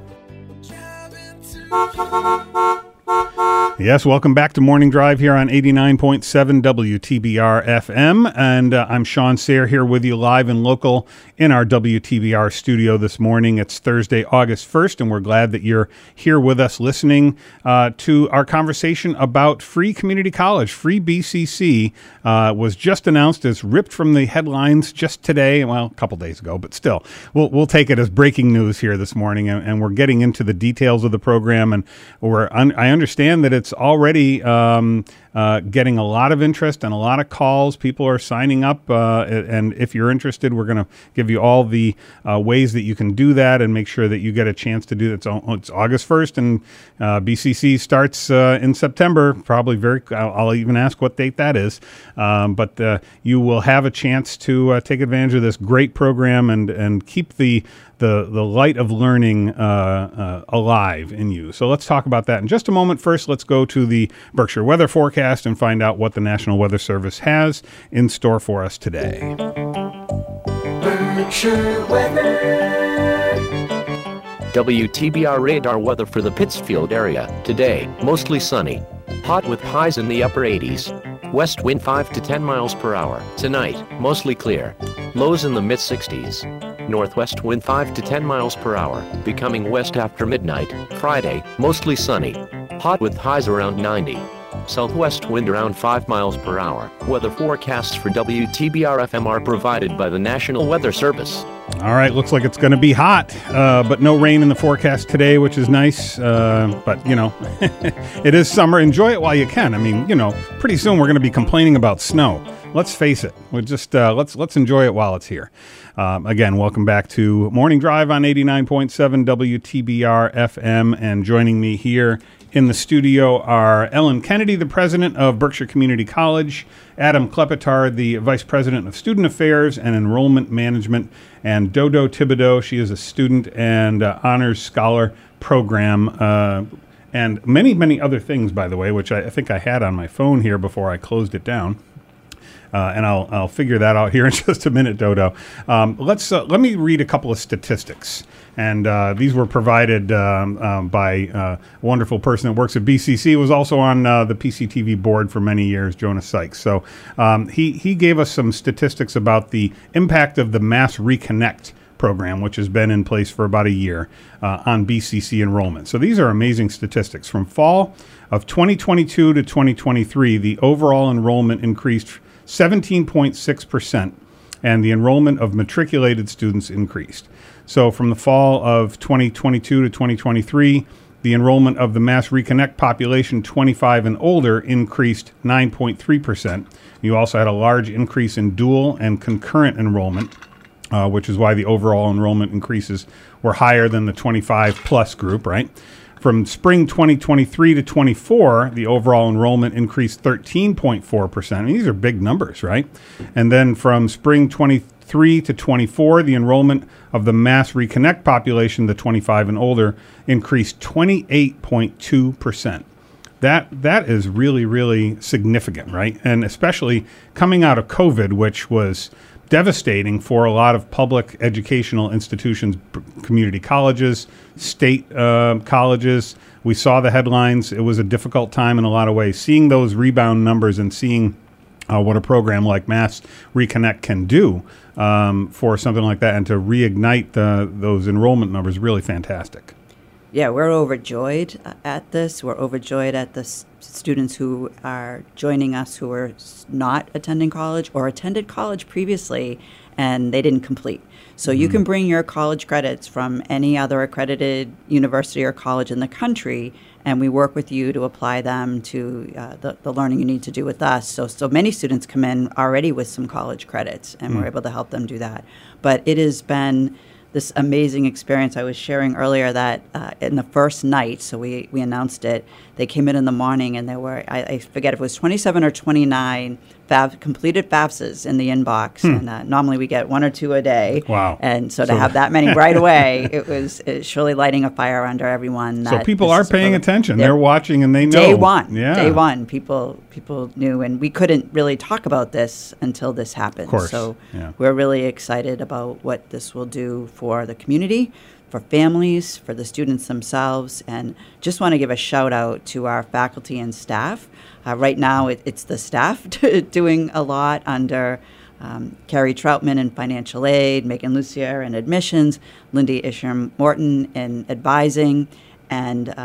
Yes, welcome back to Morning Drive here on 89.7 WTBR FM, and I'm Sean Sayre here with you live and local in our WTBR studio this morning. It's Thursday, August 1st, and we're glad that you're here with us listening to our conversation about Free Community College. Free BCC was just announced, as ripped from the headlines just today, well, a couple days ago, but still, we'll take it as breaking news here this morning, and we're getting into the details of the program, and I understand that it's already getting a lot of interest and a lot of calls. People are signing up, and if you're interested, we're going to give you all the ways that you can do that and make sure that you get a chance to do that. It's August 1st, and BCC starts in September, probably I'll even ask what date that is, but you will have a chance to take advantage of this great program and keep the light of learning alive in you. So let's talk about that in just a moment. First, let's go to the Berkshire weather forecast and find out what the National Weather Service has in store for us today. Berkshire weather. WTBR radar weather for the Pittsfield area. Today, mostly sunny. Hot with highs in the upper 80s. West wind 5 to 10 miles per hour. Tonight, mostly clear. Lows in the mid-60s. Northwest wind 5 to 10 miles per hour, becoming west after midnight. Friday, mostly sunny. Hot with highs around 90. Southwest wind around 5 miles per hour. Weather forecasts for WTBR FM are provided by the National Weather Service. All right, looks like it's going to be hot, but no rain in the forecast today, which is nice. But, it is summer. Enjoy it while you can. I mean, pretty soon we're going to be complaining about snow. Let's face it. We're just let's enjoy it while it's here. Again, welcome back to Morning Drive on 89.7 WTBR FM, and joining me here in the studio are Ellen Kennedy, the president of Berkshire Community College, Adam Klepetar, the vice president of student affairs and enrollment management, and Dodo Thibodeau. She is a student and honors scholar program, and many, many other things, by the way, which I think I had on my phone here before I closed it down. And I'll figure that out here in just a minute, Dodo. Let me read a couple of statistics. And these were provided by a wonderful person that works at BCC, was also on the PCTV board for many years, Jonas Sykes. So he gave us some statistics about the impact of the Mass Reconnect program, which has been in place for about a year, on BCC enrollment. So these are amazing statistics. From fall of 2022 to 2023, the overall enrollment increased 17.6%, and the enrollment of matriculated students increased. So from the fall of 2022 to 2023, the enrollment of the Mass Reconnect population 25 and older increased 9.3%. You also had a large increase in dual and concurrent enrollment, which is why the overall enrollment increases were higher than the 25 plus group, right? From spring 2023 to 24, the overall enrollment increased 13.4%. I mean, these are big numbers, right? And then from spring 23 to 24, the enrollment of the Mass Reconnect population, the 25 and older, increased 28.2%. That is really, really significant, right? And especially coming out of COVID, which was devastating for a lot of public educational institutions, community colleges, state colleges. We saw the headlines. It was a difficult time in a lot of ways. Seeing those rebound numbers and seeing what a program like Mass Reconnect can do for something like that, and to reignite those enrollment numbers, really fantastic. Yeah, we're overjoyed at this. We're overjoyed at the students who are joining us who are not attending college or attended college previously and they didn't complete. So you can bring your college credits from any other accredited university or college in the country, and we work with you to apply them to the learning you need to do with us. So many students come in already with some college credits, and we're able to help them do that. But it has been this amazing experience. I was sharing earlier that in the first night, so we announced it, they came in the morning, and there were, I forget if it was 27 or 29 completed FAFSAs in the inbox. And normally we get 1 or 2 a day. Wow. And so to have that many right away, it's surely lighting a fire under everyone. So people are paying attention. They're watching, and they know. Day one. Yeah. Day one. People knew, and we couldn't really talk about this until this happened. Of course. So we're really excited about what this will do for the community, for families, for the students themselves, and just want to give a shout out to our faculty and staff. Right now, it's the staff doing a lot under Carrie Troutman in financial aid, Megan Lucier in admissions, Lindy Isham-Morton in advising, and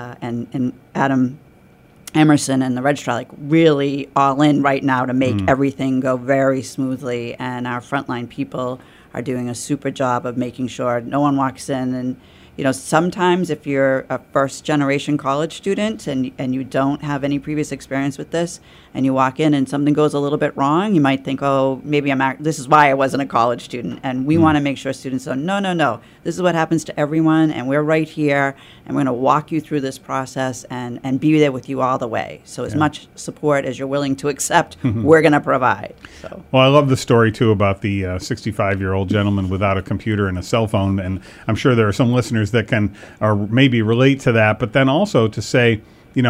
Adam Emerson and the registrar, like really all in right now to make everything go very smoothly. And our frontline people are doing a super job of making sure no one walks in. And sometimes if you're a first-generation college student and you don't have any previous experience with this, and you walk in and something goes a little bit wrong, you might think, oh, maybe this is why I wasn't a college student. And we want to make sure students know, no, this is what happens to everyone, and we're right here, and we're going to walk you through this process and be there with you all the way. So as much support as you're willing to accept, we're going to provide. So. Well, I love the story, too, about the 65-year-old gentleman without a computer and a cell phone, and I'm sure there are some listeners that can or maybe relate to that, but then also to say,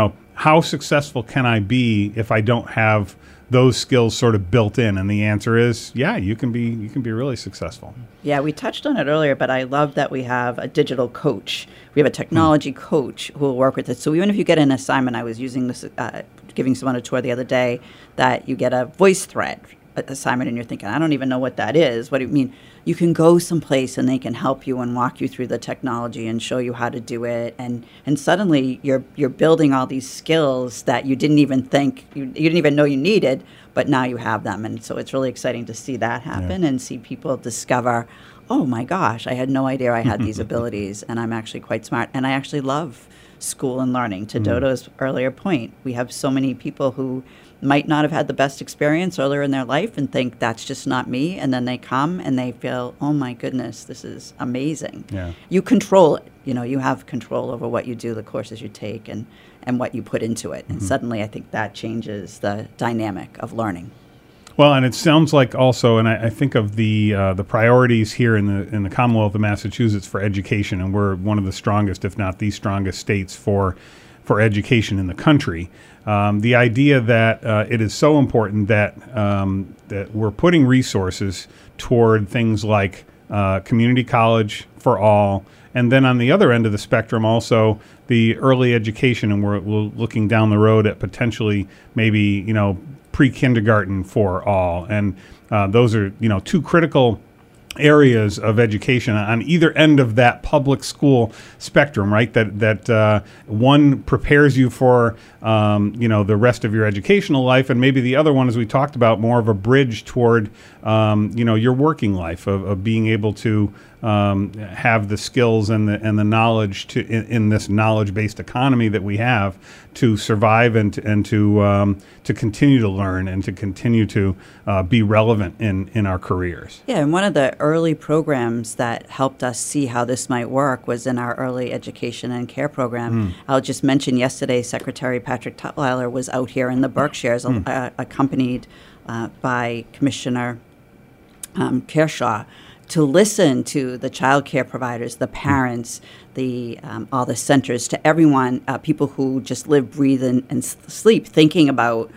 how successful can I be if I don't have those skills sort of built in? And the answer is, you can be really successful. Yeah, we touched on it earlier, but I love that we have a digital coach. We have a technology coach who will work with it. So even if you get an assignment, I was using this, giving someone a tour the other day, that you get a voice thread assignment and you're thinking, I don't even know what that is. What do you mean? You can go someplace and they can help you and walk you through the technology and show you how to do it. And suddenly you're building all these skills that you didn't even think, you didn't even know you needed, but now you have them. And so it's really exciting to see that happen and see people discover, oh my gosh, I had no idea I had these abilities, and I'm actually quite smart. And I actually love school and learning. To Dodo's earlier point, we have so many people who might not have had the best experience earlier in their life and think that's just not me, and then they come and they feel, oh my goodness, this is amazing. You control it. You have control over what you do, the courses you take, and what you put into it. And suddenly I think that changes the dynamic of learning. Well, and it sounds like also, and I think of the priorities here in the Commonwealth of Massachusetts for education, and we're one of the strongest, if not the strongest, states for education in the country. The idea that it is so important that that we're putting resources toward things like community college for all, and then on the other end of the spectrum also the early education, and we're looking down the road at potentially maybe pre-kindergarten for all, and those are two critical areas of education on either end of that public school spectrum, right? That one prepares you for the rest of your educational life, and maybe the other one, as we talked about, more of a bridge toward your working life of being able to have the skills and the knowledge in this knowledge-based economy that we have to survive and to continue to learn and to continue to be relevant in our careers. Yeah, and one of the early programs that helped us see how this might work was in our early education and care program. I'll just mention yesterday, Secretary Patrick Tutwiler was out here in the Berkshires, accompanied by Commissioner Kershaw, to listen to the child care providers, the parents, all the centers, to everyone, people who just live, breathe, and sleep, thinking about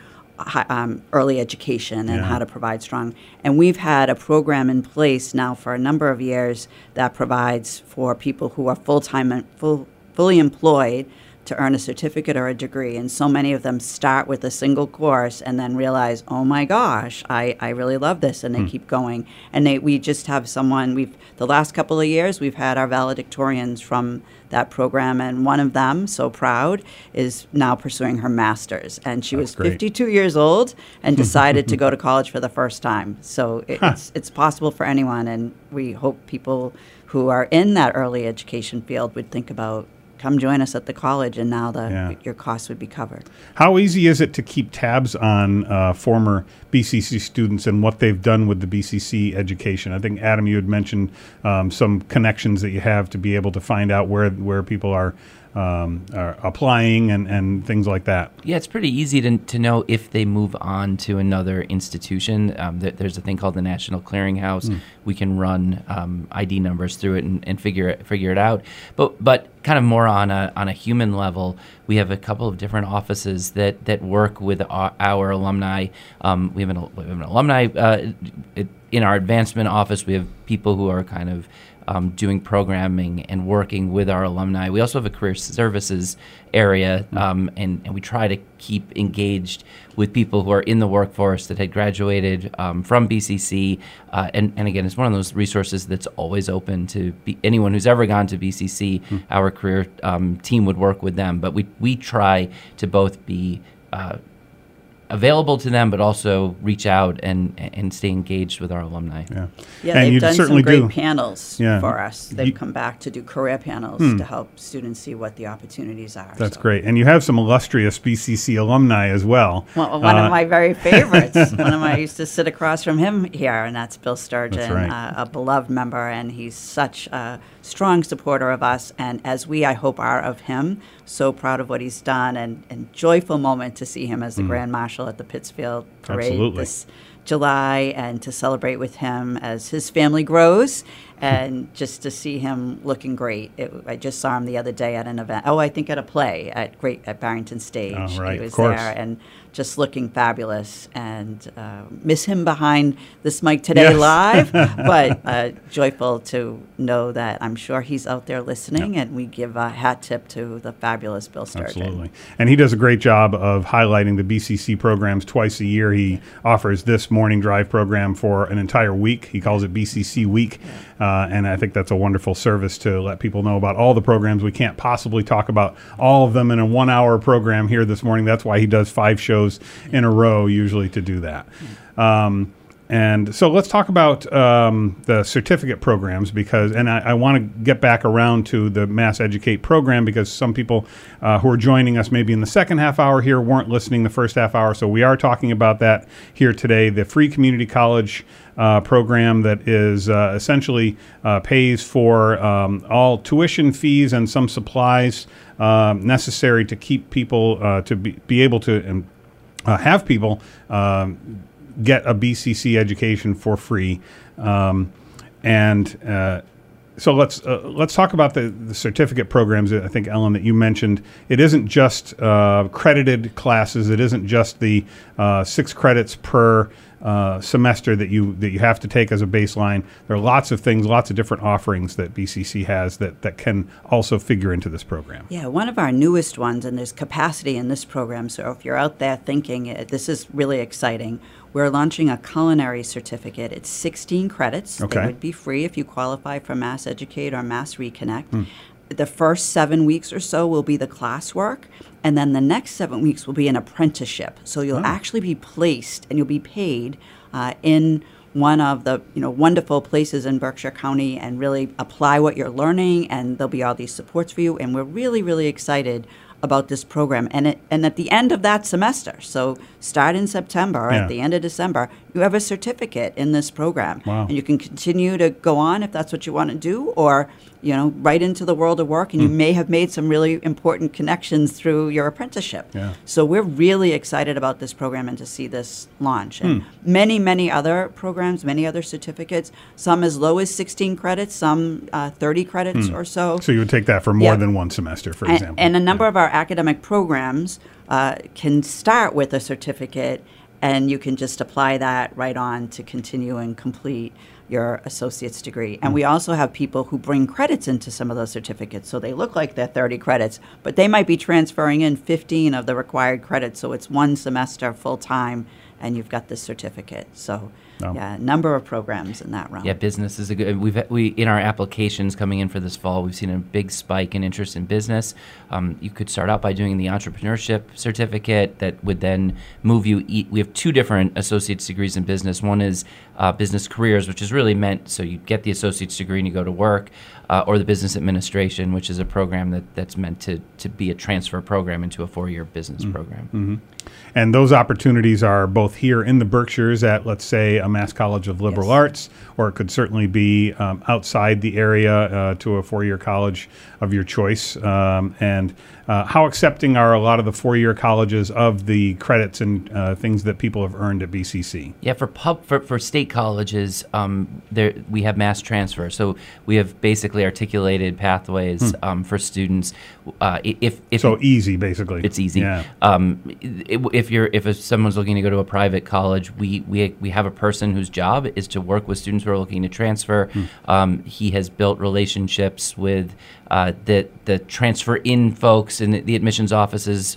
early education and how to provide strong. And we've had a program in place now for a number of years that provides for people who are full-time and fully employed, to earn a certificate or a degree. And so many of them start with a single course and then realize, oh my gosh, I really love this, and they keep going. And we just have someone, the last couple of years, we've had our valedictorians from that program, and one of them, so proud, is now pursuing her master's. And she was 52 years old and decided to go to college for the first time. So it's possible for anyone, and we hope people who are in that early education field would think about, come join us at the college, and now your costs would be covered. How easy is it to keep tabs on former BCC students and what they've done with the BCC education? I think, Adam, you had mentioned some connections that you have to be able to find out where people are applying and things like that. Yeah, it's pretty easy to know if they move on to another institution. There's a thing called the National Clearinghouse. We can run ID numbers through it and figure it out. But kind of more on a human level, we have a couple of different offices that work with our alumni. We have an alumni in our advancement office. We have people who are kind of doing programming and working with our alumni. We also have a career services area, and we try to keep engaged with people who are in the workforce that had graduated from BCC. And again, it's one of those resources that's always open to anyone who's ever gone to BCC. Our career team would work with them. But we try to both be available to them, but also reach out and stay engaged with our alumni. Yeah, they've done some great panels for us. They've come back to do career panels to help students see what the opportunities are. That's great. And you have some illustrious BCC alumni as well. Well, one of my very favorites. I used to sit across from him here, and that's Bill Sturgeon, a beloved member, and he's such a strong supporter of us, and as we, I hope, are of him. So proud of what he's done, and joyful moment to see him as the Grand Marshal at the Pittsfield Parade this July, and to celebrate with him as his family grows, and just to see him looking great. I just saw him the other day at an event. I think at a play at Barrington Stage. Oh, right, he was there and just looking fabulous, and miss him behind this mic today live, but joyful to know that I'm sure he's out there listening, and we give a hat tip to the fabulous Bill Sturgeon. Absolutely. And he does a great job of highlighting the BCC programs twice a year. He offers this morning drive program for an entire week. He calls it BCC Week, and I think that's a wonderful service to let people know about all the programs. We can't possibly talk about all of them in a 1-hour program here this morning. That's why he does 5 shows in a row usually to do that. And so let's talk about the certificate programs, because, and I want to get back around to the Mass Educate program, because some people who are joining us maybe in the second half hour here weren't listening the first half hour. So we are talking about that here today. The free community college program that is essentially pays for all tuition fees and some supplies necessary to keep people to be able to have people get a BCC education for free, so let's talk about the certificate programs. I think, Ellen, that you mentioned, it isn't just credited classes. It isn't just the 6 credits per semester that you have to take as a baseline. There are lots of things, lots of different offerings that BCC has that can also figure into this program. Yeah, one of our newest ones, and there's capacity in this program, so if you're out there thinking this is really exciting, we're launching a culinary certificate. It's 16 credits. Okay. They would be free if you qualify for Mass Educate or Mass Reconnect. The first 7 weeks or so will be the classwork, and then the next 7 weeks will be an apprenticeship. So you'll actually be placed and you'll be paid in one of the wonderful places in Berkshire County, and really apply what you're learning, and there'll be all these supports for you. And we're really, really excited about this program. And at the end of that semester, so start in September or at the end of December, you have a certificate in this program. Wow. And you can continue to go on if that's what you want to do, or right into the world of work, and you may have made some really important connections through your apprenticeship. Yeah. So we're really excited about this program and to see this launch. And many, many other programs, many other certificates, some as low as 16 credits, some 30 credits or so. So you would take that for more than one semester, for example. And a number of our academic programs can start with a certificate and you can just apply that right on to continue and complete your associate's degree. And we also have people who bring credits into some of those certificates. So they look like they're 30 credits, but they might be transferring in 15 of the required credits. So it's one semester full time, and you've got this certificate. So yeah, a number of programs in that realm. Yeah, business is a good. We in our applications coming in for this fall, we've seen a big spike in interest in business. You could start out by doing the entrepreneurship certificate that would then move you. We have 2 different associate's degrees in business. One is business careers, which is really meant so you get the associate's degree and you go to work, or the business administration, which is a program that's meant to be a transfer program into a 4-year business program. Mm-hmm. And those opportunities are both here in the Berkshires at, let's say, a Mass College of Liberal Arts, or it could certainly be outside the area to a 4-year college of your choice. And how accepting are a lot of the 4-year colleges of the credits and things that people have earned at BCC? Yeah, for state colleges, we have mass transfer. So we have basically articulated pathways for students. So easy, basically. It's easy. Yeah. If someone's looking to go to a private college, we have a person whose job is to work with students who are looking to transfer. He has built relationships with the transfer in folks and the admissions offices,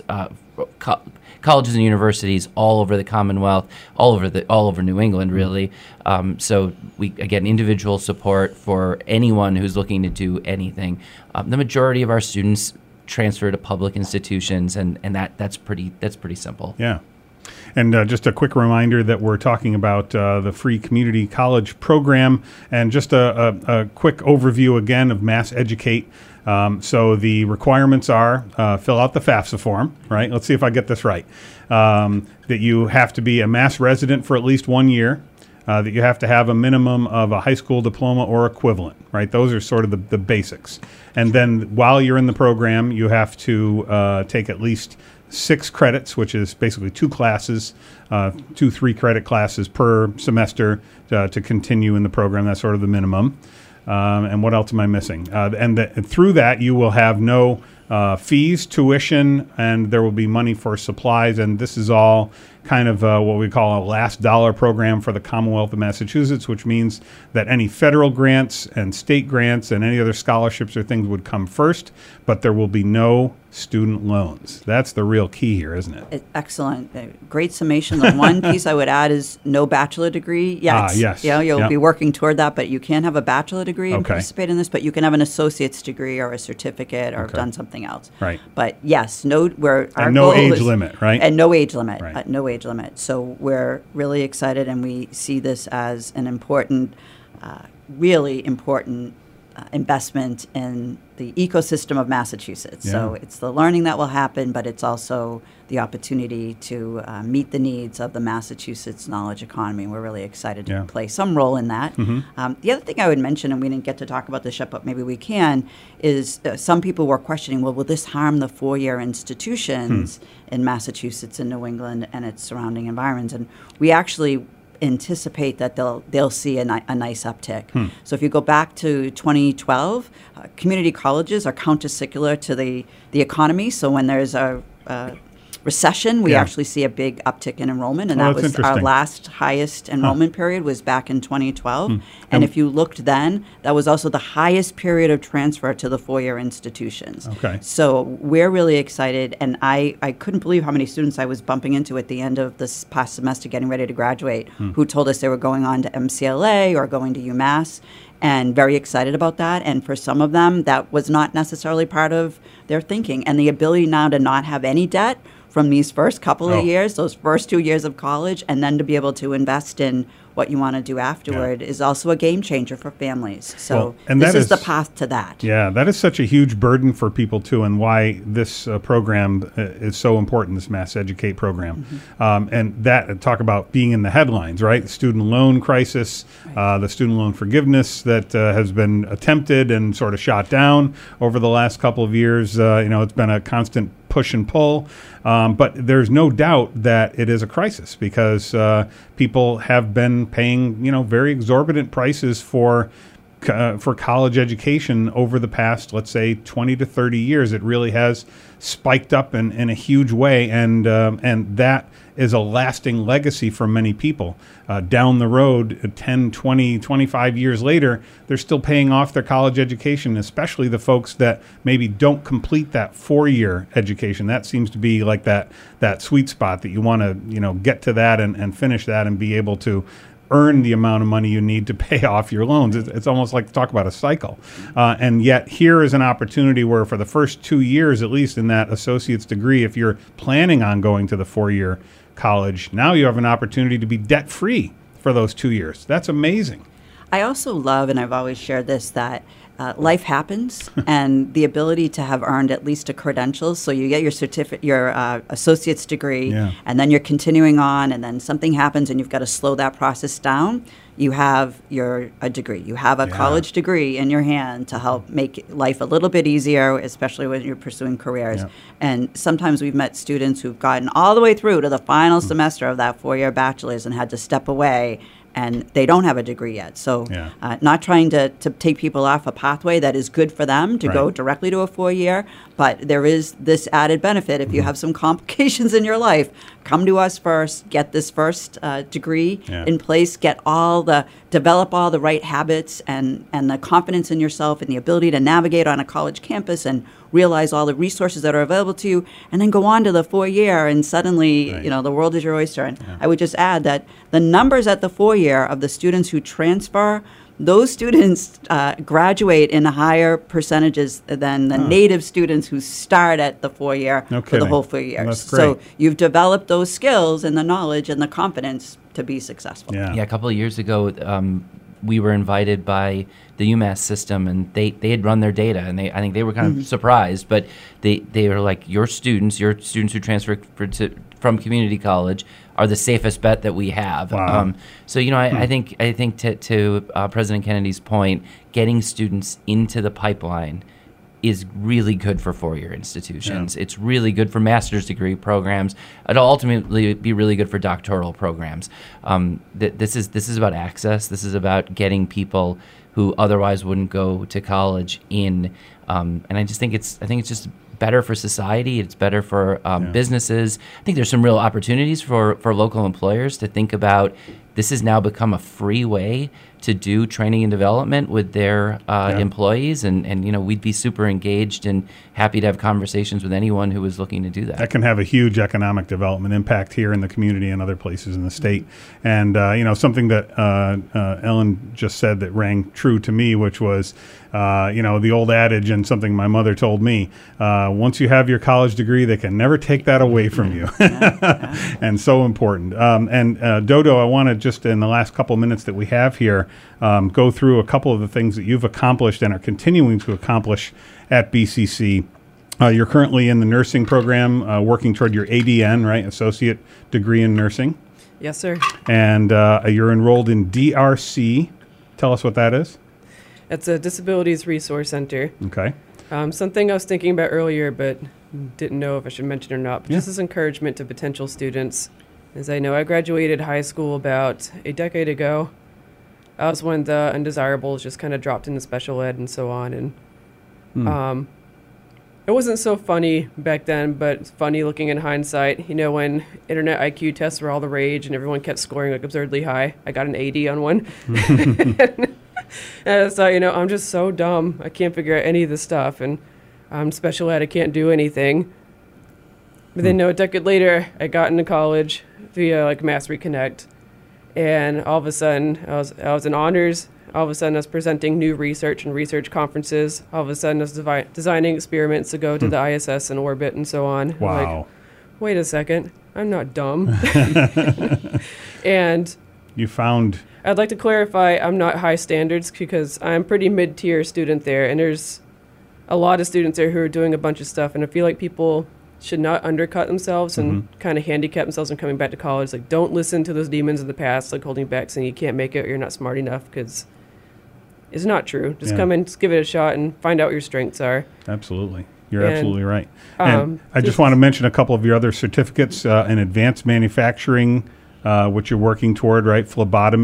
colleges and universities all over the Commonwealth, all over New England, really. So we again individual support for anyone who's looking to do anything. The majority of our students transfer to public institutions, and that's pretty simple. Yeah. And just a quick reminder that we're talking about the free community college program, and just a quick overview again of Mass Educate. So the requirements are fill out the FAFSA form, right? Let's see if I get this right. That you have to be a Mass resident for at least 1 year. That you have to have a minimum of a high school diploma or equivalent, right? Those are sort of the basics. And then while you're in the program, you have to take at least 6 credits, which is basically 2 classes, 2 3-credit classes per semester to continue in the program. That's sort of the minimum. And what else am I missing? Through that, you will have no fees, tuition, and there will be money for supplies. And this is all kind of what we call a last dollar program for the Commonwealth of Massachusetts, which means that any federal grants and state grants and any other scholarships or things would come first, but there will be no student loans. That's the real key here, isn't it? Excellent. Great summation. The one piece I would add is no bachelor degree yet. Yes. You'll be working toward that, but you can't have a bachelor degree and participate in this, but you can have an associate's degree or a certificate or have done something else. Right. But yes, no age limit, right? And no age limit. Right. No age limit. So we're really excited, and we see this as an important, really important investment in the ecosystem of Massachusetts. Yeah. So it's the learning that will happen, but it's also the opportunity to meet the needs of the Massachusetts knowledge economy. We're really excited to play some role in that. Mm-hmm. The other thing I would mention, and we didn't get to talk about this yet, but maybe we can, is some people were questioning, well, will this harm the 4-year institutions in Massachusetts and New England and its surrounding environs? And we actually anticipate that they'll see a nice uptick. So if you go back to 2012, community colleges are countercyclical to the economy. So when there's a recession, we actually see a big uptick in enrollment, and that was our last highest enrollment period was back in 2012. And if you looked then, that was also the highest period of transfer to the 4-year institutions. Okay. So we're really excited, and I couldn't believe how many students I was bumping into at the end of this past semester getting ready to graduate who told us they were going on to MCLA or going to UMass, and very excited about that. And for some of them, that was not necessarily part of their thinking. And the ability now to not have any debt from these first couple of years, those first 2 years of college, and then to be able to invest in what you want to do afterward is also a game changer for families. So this is the path to that. Yeah, that is such a huge burden for people too, and why this program is so important, this Mass Educate program. And that, talk about being in the headlines, right? The student loan crisis, the student loan forgiveness that has been attempted and sort of shot down over the last couple of years. It's been a constant push and pull, but there's no doubt that it is a crisis because people have been paying, very exorbitant prices for for college education over the past, let's say, 20 to 30 years. It really has spiked up in a huge way, and that is a lasting legacy for many people. Down the road, 10, 20, 25 years later, they're still paying off their college education, especially the folks that maybe don't complete that 4-year education. That seems to be like that sweet spot that you want to, get to that and finish that and be able to earn the amount of money you need to pay off your loans. It's almost like talk about a cycle. And yet here is an opportunity where for the first 2 years, at least in that associate's degree, if you're planning on going to the 4-year college, now you have an opportunity to be debt-free for those 2 years. That's amazing. I also love, and I've always shared this, that life happens, and the ability to have earned at least a credential. So you get your certificate, your associate's degree, and then you're continuing on, and then something happens, and you've got to slow that process down. You have a degree. You have a college degree in your hand to help make life a little bit easier, especially when you're pursuing careers. Yeah. And sometimes we've met students who've gotten all the way through to the final semester of that 4-year bachelor's and had to step away, and they don't have a degree yet. So not trying to take people off a pathway that is good for them to go directly to a 4-year, but there is this added benefit. If you have some complications in your life, come to us first, get this first degree in place, develop all the right habits and the confidence in yourself and the ability to navigate on a college campus and realize all the resources that are available to you, and then go on to the 4-year, and suddenly, the world is your oyster. And I would just add that the numbers at the 4-year of the students who transfer, those students graduate in higher percentages than the native students who start at the 4-year for the whole 4 years. That's great. So you've developed those skills and the knowledge and the confidence to be successful. Yeah, a couple of years ago, we were invited by the UMass system, and they had run their data, and I think they were kind of surprised, but they were like, your students who transfer from community college are the safest bet that we have. Wow. So I think to President Kennedy's point, getting students into the pipeline is really good for 4-year institutions. It's really good for master's degree programs. It'll ultimately be really good for doctoral programs. This is about access. This is about getting people who otherwise wouldn't go to college in. And I think it's just better for society. It's better for businesses. I think there's some real opportunities for local employers to think about. This has now become a free way to do training and development with their employees, and we'd be super engaged and happy to have conversations with anyone who was looking to do that. That can have a huge economic development impact here in the community and other places in the state. And something that Ellen just said that rang true to me, which was the old adage, and something my mother told me: once you have your college degree, they can never take that away from you. And so important. Dodo, I want to just in the last couple minutes that we have here go through a couple of the things that you've accomplished and are continuing to accomplish at BCC. You're currently in the nursing program, working toward your ADN, right? Associate degree in nursing. Yes, sir. And you're enrolled in DRC. Tell us what that is. It's a Disabilities Resource Center. Okay. Something I was thinking about earlier, but didn't know if I should mention it or not. But just as encouragement to potential students. As I know, I graduated high school about a decade ago. I was when the undesirables just kind of dropped into special ed and so on. And it wasn't so funny back then, but it's funny looking in hindsight. When internet IQ tests were all the rage and everyone kept scoring like absurdly high. I got an 80 on one. And I thought, I'm just so dumb. I can't figure out any of this stuff. And I'm special ed. I can't do anything. But then, a decade later, I got into college via Mass Reconnect. And all of a sudden, I was in honors. All of a sudden, I was presenting new research and research conferences. All of a sudden, I was designing experiments to go to the ISS and orbit and so on. Wow. I'm like, wait a second. I'm not dumb. And you found... I'd like to clarify, I'm not high standards because I'm pretty mid-tier student there. And there's a lot of students there who are doing a bunch of stuff. And I feel like people should not undercut themselves and kind of handicap themselves when coming back to college. Don't listen to those demons of the past, holding you back, saying you can't make it or you're not smart enough, because it's not true. Just come in, just give it a shot, and find out what your strengths are. Absolutely. You're absolutely right. And I just want to mention a couple of your other certificates in advanced manufacturing, which you're working toward, right? Phlebotomy.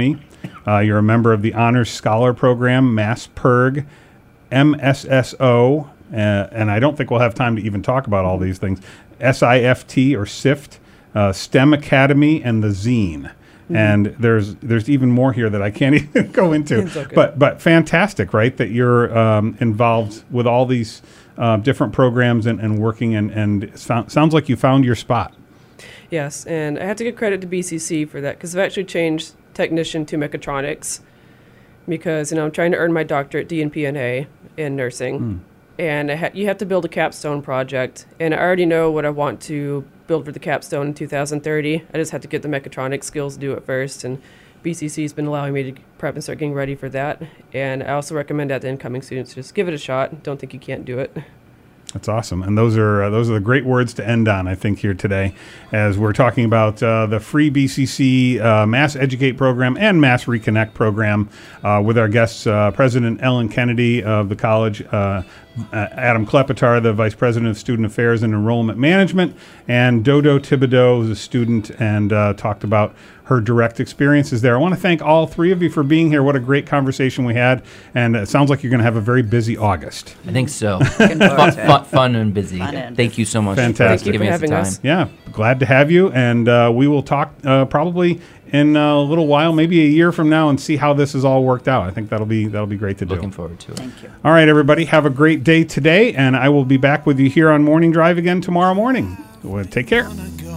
You're a member of the Honors Scholar Program, MassPerg, MSSO, and I don't think we'll have time to even talk about all these things, SIFT or SIFT, STEM Academy, and the Zine. And there's even more here that I can't even go into. Okay. But fantastic, right? That you're involved with all these different programs and working, and it sounds like you found your spot. Yes, and I have to give credit to BCC for that, because I've actually changed technician to mechatronics, because I'm trying to earn my doctorate DNP&A in nursing, and you have to build a capstone project, and I already know what I want to build for the capstone in 2030. I just had to get the mechatronics skills to do it first, and BCC has been allowing me to prep and start getting ready for that. And I also recommend that to incoming students, just give it a shot. Don't think you can't do it. That's awesome, and those are the great words to end on, I think, here today, as we're talking about the free BCC Mass Educate program and Mass Reconnect program with our guests, President Ellen Kennedy of the college, Adam Klepetar, the Vice President of Student Affairs and Enrollment Management, and Dodo Thibodeau, who's a student, and talked about her direct experiences there. I want to thank all three of you for being here. What a great conversation we had, and it sounds like you're going to have a very busy August. I think so. Fun and busy. Thank you so much. Fantastic. Thank you for having us. Yeah, glad to have you, and we will talk probably in a little while, maybe a year from now, and see how this has all worked out. I think that'll be great to do. Looking forward to it. Thank you. All right, everybody, have a great day today, and I will be back with you here on Morning Drive again tomorrow morning. Well, take care.